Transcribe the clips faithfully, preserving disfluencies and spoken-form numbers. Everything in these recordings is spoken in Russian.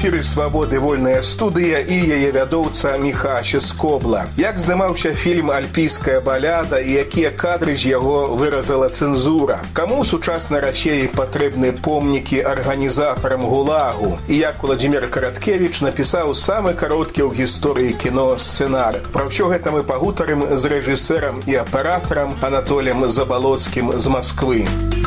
эфіры «Свабоды, вольная студыя» і яе вядоўца Міхася Скобла. Як здымаўся фільм «Альпійская баляда» і якія кадры з яго выразала цэнзура? Каму ў сучаснай Расіі патрэбны помнікі арганізатарам ГУЛАГу? І як Уладзімір Караткевіч напісаў самы кароткі ў гісторыі кіно сцэнар? Пра ўсё гэта мы пагутарым з рэжысэрам і аператарам Анатоліем Забалоцкім з Масквы.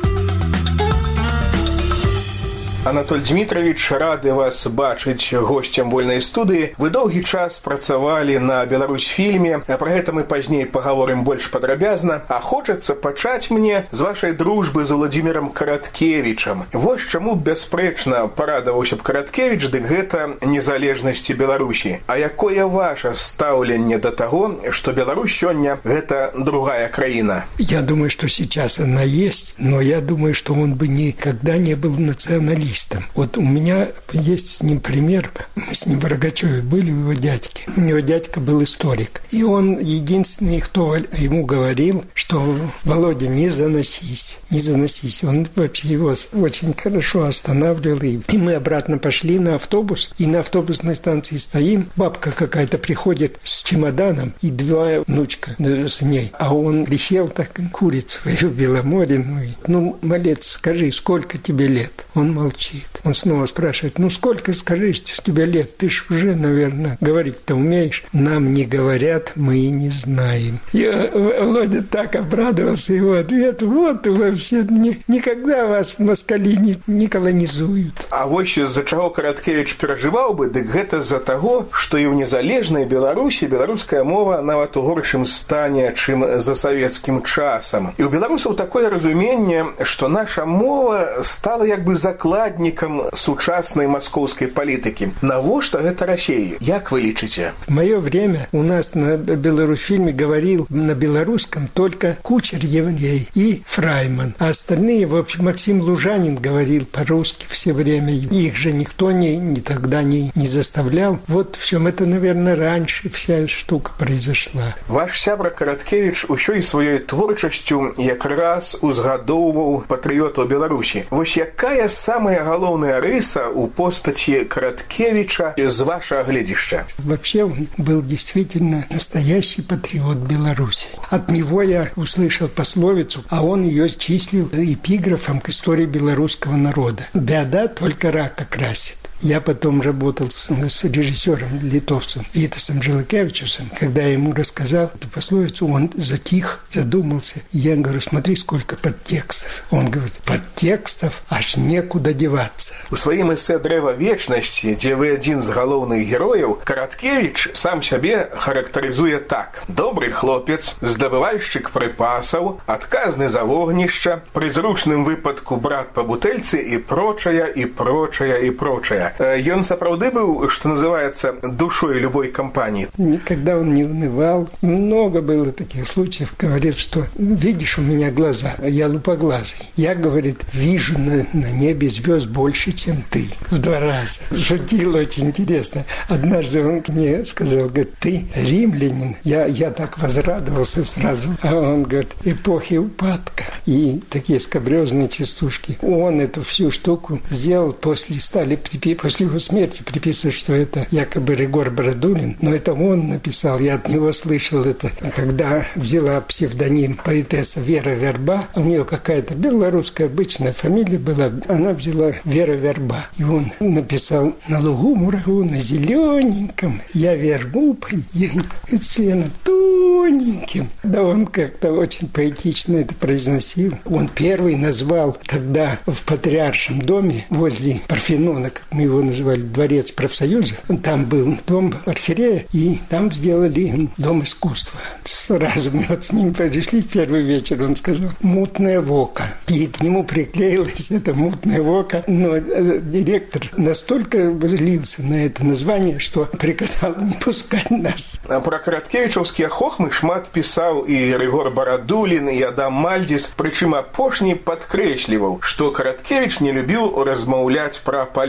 Анатоль Дмітрович, рады вас бачыць госцем вольнай студыі. Вы доўгі час працавалі на Беларусьфільме, а пра гэта мы пазней пагаворым больш падрабязна. А хочацца пачаць мне з вашай дружбы з Уладзімірам Караткевічам. Вось чаму бясспрэчна парадаваўся б Караткевіч, дык гэта незалежнасці Беларусі. А якое ваше стаўленне да таго, што Беларусь сёння гэта другая краіна? Я думаю, что сейчас она есть, но я думаю, что он бы никогда не был националистом. Вот у меня есть с ним пример. Мы с ним в Рогачеве были, у его дядьки. У него дядька был историк. И он единственный, кто ему говорил, что Володя, не заносись, не заносись. Он вообще его очень хорошо останавливал. И мы обратно пошли на автобус. И на автобусной станции стоим. Бабка какая-то приходит с чемоданом и два внучка с ней. А он летел так, курит свою беломорину. Ну, малец, скажи, сколько тебе лет? Он молчит. Он снова спрашивает, ну сколько, скажи, тебе лет? Ты ж уже, наверное, говорить-то умеешь. Нам не говорят, мы и не знаем. Я, Володя так обрадовался его ответу. Вот вы все, ни, никогда вас москали не, не колонизуют. А вось з-за чаго Караткевіч перажываў бы, дык гэта з-за таго, што і ў незалежнай Беларусі беларуская мова нават у горшым стане, чым за савецкім часам. І ў беларусаў такое разуменне, што наша мова стала як бы закладнікам сучаснай маскоўскай палітыкі. Навошта гэта Расіі? Як вы лічыце? В мое время у нас на Беларусьфильме говорил на белорусском только Кучер еврей и Фрайман. А остальные, в общем, Максим Лужанин говорил по-русски все время. Их же никто не, не тогда не, не заставлял. Вот в чем это, наверное, раньше вся штука произошла. Ваш сябра Караткевіч усё і сваёй творчасцю якраз узгадоўваў патрыётаў Беларусі. Вось якая самая галоўная рыса у постаці Караткевича з вашего глядища? Вообще он был действительно настоящий патриот Беларуси. От него я услышал пословицу, а он ее числил эпиграфом к истории белорусского народа. «Беда только рака красит». Я потом работал с, с режиссером литовцем Витасом Жилакевичусом. Когда я ему рассказал эту пословицу, он затих, задумался. И я говорю, смотри, сколько подтекстов. Он говорит, подтекстов аж некуда деваться. У сваім эсэ «Дрэва вечнасці», дзе вы адзін з галоўных герояў, Караткевіч сам сябе характарызуе так. Добры хлопец, здабывальшчык прыпасаў, адказны за вогнішча, пры зручным выпадку брат па бутэльцы і прочая, і прочая, і прочая. Он сапраўды был, что называется, душой любой компании? Никогда он не унывал. Много было таких случаев. Говорит, что видишь у меня глаза, а я лупоглазый. Я, говорит, вижу на, на небе звезд больше, чем ты. В два раза. Шутил очень интересно. Однажды он мне сказал, говорит, ты римлянин. Я, я так возрадовался сразу. А он говорит, эпохи упадка. И такие скабрёзные частушки. Он эту всю штуку сделал, после стали припи после его смерти приписывают, что это якобы Ригор Бородулин, но это он написал, я от него слышал это, когда взяла псевдоним поэтесса Вера Верба, у нее какая-то белорусская обычная фамилия была, она взяла Вера Верба, и он написал на лугу мурагу, на зелененьком, я вербу поем, и членом тоненьким. Да он как-то очень поэтично это произносил. Он первый назвал тогда в Патриаршем доме возле Парфенона, как мы его называли, дворец профсоюза. Там был дом архиерея, и там сделали дом искусства. Сразу мы вот с ним пришли в первый вечер, он сказал «мутное вока». И к нему приклеилось это «мутное вока». Но директор настолько злился на это название, что приказал не пускать нас. Про караткевічаўскія хохмы шмат пісаў і Ригор Бородулин, і Адам Мальдзіс, прычым апошні падкрэсліваў, што Караткевіч не любіў размаўляць пра палітыку.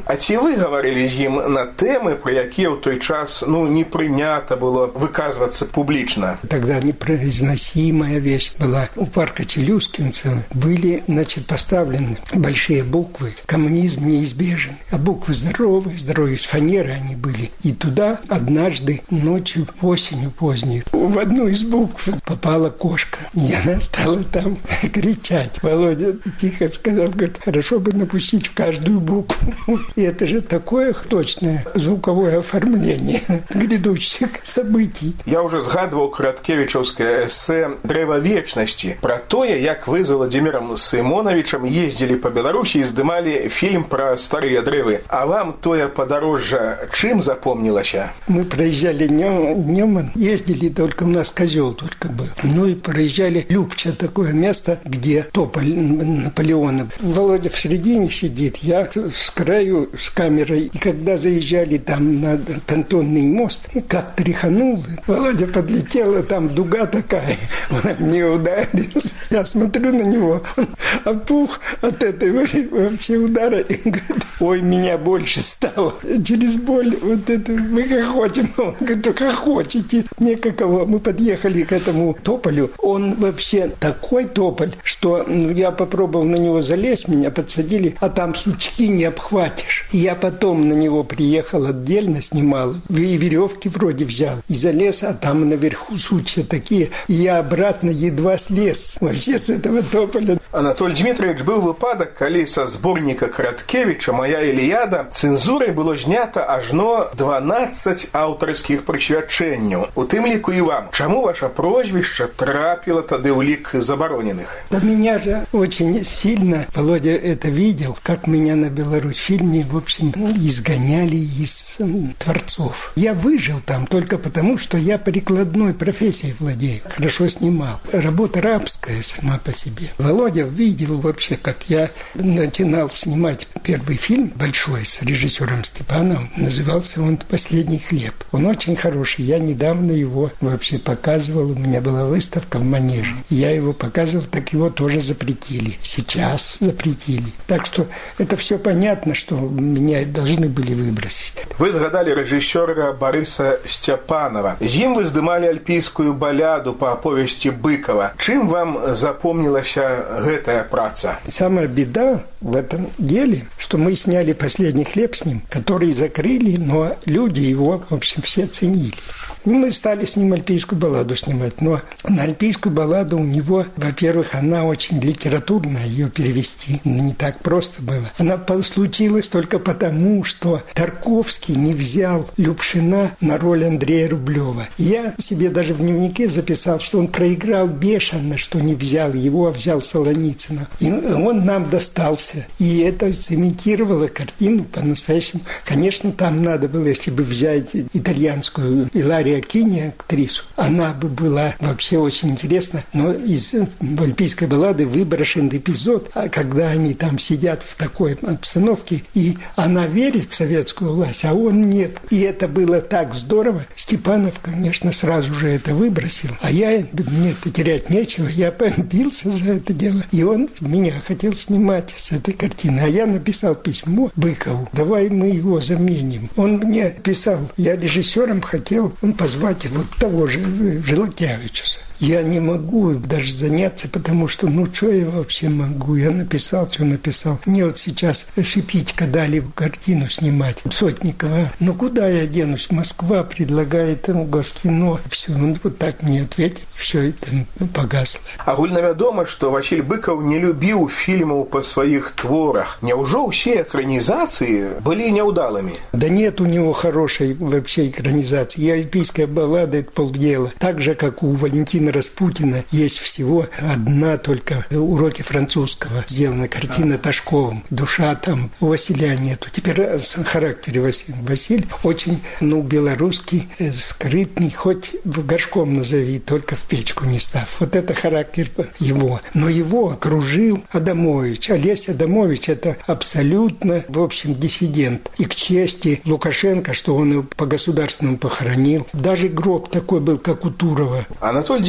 А ці вы гаварылі з ім на тэмы, пра якія ў той час ну, не прынята было выказвацца публічна? Тогда непроизносимая вещь была. У парка Челюскинцева были, значит, поставлены большие буквы «Коммунизм неизбежен». А буквы здоровые, здоровые, из фанеры они были. И туда однажды ночью, осенью поздней, в одну из букв попала кошка. И она стала там кричать. Володя тихо сказал, говорит, хорошо бы напустить в каждую букву. И это же такое точное звуковое оформление грядущих событий. Я уже згадывал Краткевичевское эссе «Древо вечности» про то, як вы с Владимиром Симоновичем ездили по Беларуси и сдымали фильм про старые древы. А вам тое подорожжа чем запомнилось? Мы проезжали Неман, ездили, только у нас козел только был. Ну и проезжали Любча, такое место, где тополь Наполеона. Володя в середине сидит, я с краю с камерой. И когда заезжали там на понтонный мост, и как тряханул, Володя подлетел, а там дуга такая, он не ударился. Я смотрю на него, он опух от этой вообще удара, и говорит, ой, меня больше стало. Через боль вот это мы хохочем. Он говорит, хохочете. Некакого. Мы подъехали к этому тополю. Он вообще такой тополь, что ну, я попробовал на него залезть, меня подсадили, а там сучки не обхватишь. И я потом на него приехал отдельно, снимал, и веревки вроде взял, и залез, а там наверху сучья такие, и я обратно едва слез вообще с этого тополя. Анатолий Дмитриевич, был выпадок, коли со сборника Краткевича «Моя Илиада» цензурой было знято ажно дванадцать аўтарскіх прысвячэнняў. У тым ліку і вам. Чаму ваше прозвище трапило тады ў лік забороненных? Да меня же очень сильно, Володя это видел, как меня на Беларусь-фильме, в общем, изгоняли из творцов. Я выжил там только потому, что я прикладной профессией владею. Хорошо снимал. Работа рабская сама по себе. Володя видел вообще, как я начинал снимать первый фильм большой с режиссером Степановым. Назывался он «Последний хлеб». Он очень хороший. Я недавно его вообще показывал. У меня была выставка в Манеже. Я его показывал, так его тоже запретили. Сейчас запретили. Так что это все понятно, что меня должны были выбросить. Вы згадали режиссера Бориса Степанова. З ім вы здымали альпійскую баляду по оповести Быкова. Чем вам запомнилась гэтая праца? Самая беда в этом деле, что мы сняли «Последний хлеб» с ним, который закрыли, но люди его, в общем, все ценили. И мы стали с ним альпийскую балладу снимать. Но на альпийскую балладу у него, во-первых, она очень литературная, ее перевести не так просто было. Она случилась только потому, что Тарковский не взял Любшина на роль Андрея Рублева. Я себе даже в дневнике записал, что он проиграл бешено, что не взял его, а взял Солоницына. И он нам достался. И это цементировало картину по-настоящему. Конечно, там надо было, если бы взять итальянскую Иларию Акини, актрису, она бы была вообще очень интересна. Но из альпийской баллады выброшен эпизод, когда они там сидят в такой обстановке, и она верит в советскую власть, а он нет. И это было так здорово. Степанов, конечно, сразу же это выбросил. А я, мне-то терять нечего, я бился за это дело. И он меня хотел снимать с этой картины. А я написал письмо Быкову, давай мы его заменим. Он мне писал, я режиссером хотел позвать вот того же Желакевича. Я не могу даже заняться, потому что, ну, что я вообще могу? Я написал, что написал. Мне вот сейчас Шипитько дали картину снимать, Сотникова. Ну, куда я денусь? Москва предлагает там Госкино. Все, он вот так мне ответил. Все это погасло. Агульнавядома, что Василь Быков не любил фильмов по своих творах. Неужели все экранизации были неудалыми? Да нет у него хорошей вообще экранизации. И альпийская баллада – это полдела. Так же, как у Валентина Распутина есть всего одна только «Уроки французского». Сделана картина Ташковым. Душа там у Василия нету. Теперь о характере Василия. Василий очень, ну, белорусский, скрытный, хоть в горшком назови, только в печку не став. Вот это характер его. Но его окружил Адамович. Олесь Адамович – это абсолютно, в общем, диссидент. И к чести Лукашенко, что он его по-государственному похоронил. Даже гроб такой был, как у Турова. Анатолий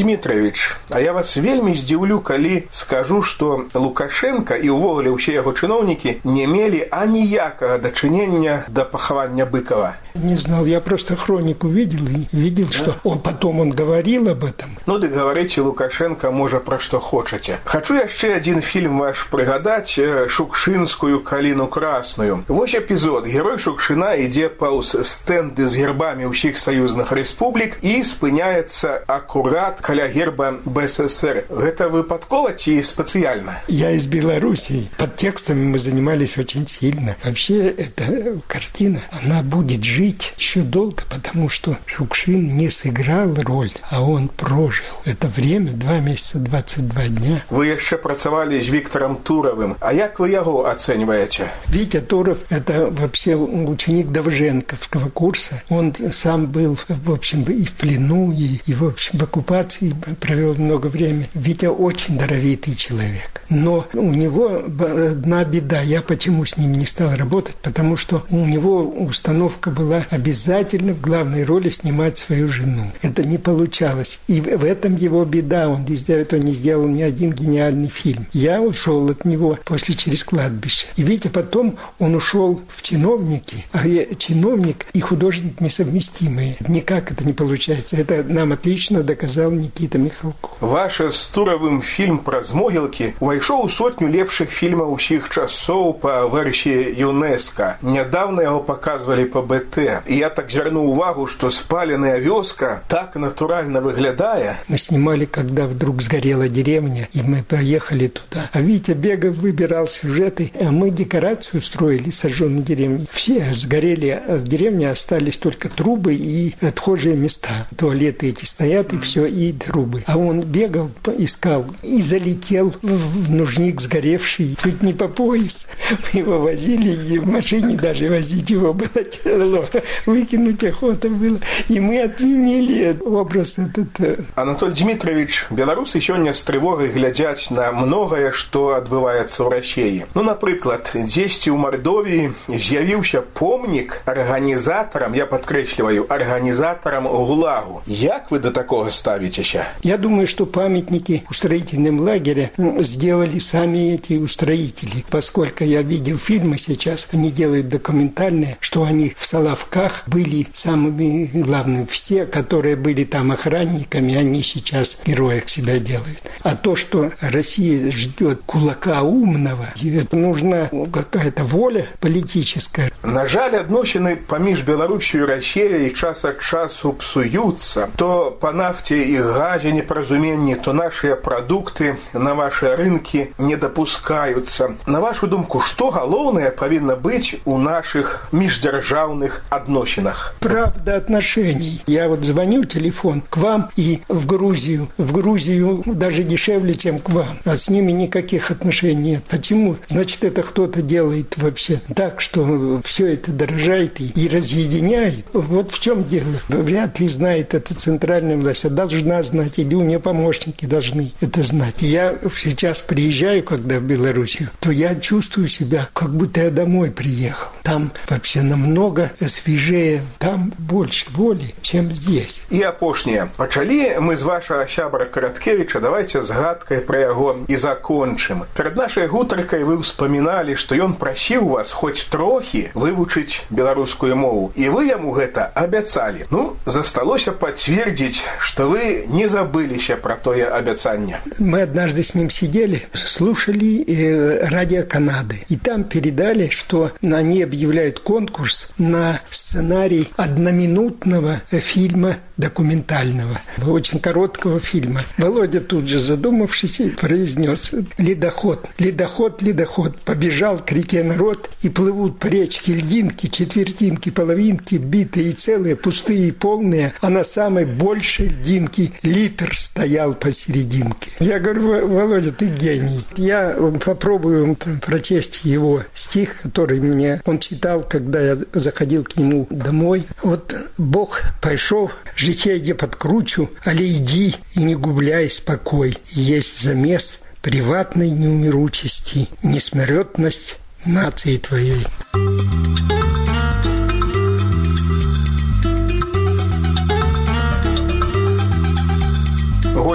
Дмітрович, а я вас вельмі здзіўлю, калі скажу, што Лукашенко і ўвогуле ўсе яго чыноўнікі не мелі аніякага дачынення да пахавання Быкова. Не знал, я просто хронику видел и видел, да? Что он потом он говорил об этом. Ну, дык гаварыце Лукашенко, можа, пра што хочаце. Хачу яшчэ адзін фільм ваш прыгадаць, Шукшынскую каліну красную. Вось эпізод. Герой Шукшына ідзе паўз стэнды з гербамі ўсіх саюзных рэспублік і спыняецца акурат каля герба БССР. Гэта выпадкова ці спецыяльна? Я из Белоруссии. Под текстами мы занимались очень сильно. Вообще, эта картина, она будет жить еще долго, потому что Шукшин не сыграл роль, а он прожил это время, два месяца, двадцать два дня. Вы еще працавали с Виктором Туровым. А як вы его оцениваете? Витя Туров – это вообще ученик Довженковского курса. Он сам был, в общем, и в плену, и, и в общем, в оккупации провел много времени. Витя очень даровитый человек. Но у него одна беда. Я почему с ним не стал работать? Потому что у него установка была обязательно в главной роли снимать свою жену. Это не получалось. И в этом его беда. Он из-за этого не сделал ни один гениальный фильм. Я ушел от него после «Через кладбище». И видите, потом он ушел в чиновники. А чиновник и художник несовместимые. Никак это не получается. Это нам отлично доказал Никита Михалков. Ваш с Туровым фильм про могилки вошел в сотню лепших фильмов всех часов по версии ЮНЕСКО. Недавно его показывали по БТ. И я так звернул увагу, что спаленная вёска так натурально выглядая. Мы снимали, когда вдруг сгорела деревня, и мы поехали туда. А Витя бегал, выбирал сюжеты, а мы декорацию строили сожженной деревни. Все сгорели, а в деревне остались только трубы и отхожие места. Туалеты эти стоят, и все, и трубы. А он бегал, искал, и залетел в нужник сгоревший, чуть не по пояс. Мы его возили, и в машине даже возить его было тяжело. Выкинуть охота было. И мы отменили образ этот. Анатолий Дмитрович, белорусы сегодня с тревогой глядят на многое, что отбывается в России. Ну, например, дзесьці ў Мордовии з'явіўся помнік организаторам, я подкрещливаю, организаторам ГУЛАГу. Як вы до такого ставитеся? Я думаю, что памятники устроительным лагеря сделали сами эти устроители. Поскольку я видел фильмы сейчас, они делают документальные, что они в Соловках были самыми главными. Все, которые были там охранниками, они сейчас героях себя делают. А то, что Россия ждет кулака умного, это нужна какая-то воля политическая. На жаль, адносіны паміж Беларусью и Россией час от часу псуются. То по нафте и газе непоразумении, то наши продукты на ваши рынки не допускаются. На вашу думку, что головное повинно быть у наших междержавных отношеннях? Правда отношений. Я вот звоню телефон к вам и в Грузию. В Грузию даже дешевле, чем к вам. А с ними никаких отношений нет. Почему? Значит, это кто-то делает вообще так, что все это дорожает и, и разъединяет. Вот в чем дело. Вряд ли знает это центральная власть. А должна знать. Или у нее помощники должны это знать. И я сейчас приезжаю, когда в Белоруссию, то я чувствую себя, как будто я домой приехал. Там вообще намного свежее, там больше воли, чем здесь. И апошнее. Пачалі мы з вашего сябра Караткевича, давайте згадкой про яго и закончим. Перед нашей гутаркой вы вспоминали, что он просил вас хоть трохи вывучить белорусскую мову. И вы ему это обяцали. Ну, засталося подтвердить, что вы не забылися про тое обяцание. Мы однажды с ним сидели, слушали э, радио Канады. И там передали, что они объявляют конкурс на сценарий одноминутного фильма документального, очень короткого фильма. Володя тут же, задумавшись, произнес: ледоход, ледоход, ледоход. Побежал к реке народ, и плывут по речке льдинки, четвертинки, половинки, битые и целые, пустые и полные, а на самой большей льдинке литр стоял посерединке. Я говорю: Володя, ты гений. Я попробую прочесть его стих, который мне он читал, когда я заходил к нему домой. Вот Бог пайшов, житие подкручу, але иди и не губляй спокой. Есть замес приватной неумиручести, несмертность нации твоей.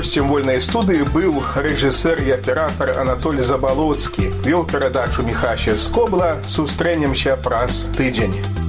гостем вольнай студыі быў рэжысэр і аператар Анатоль Забалоцкі. Вёў перадачу Міхася Скобла. Сустрэнемся праз тыдзень.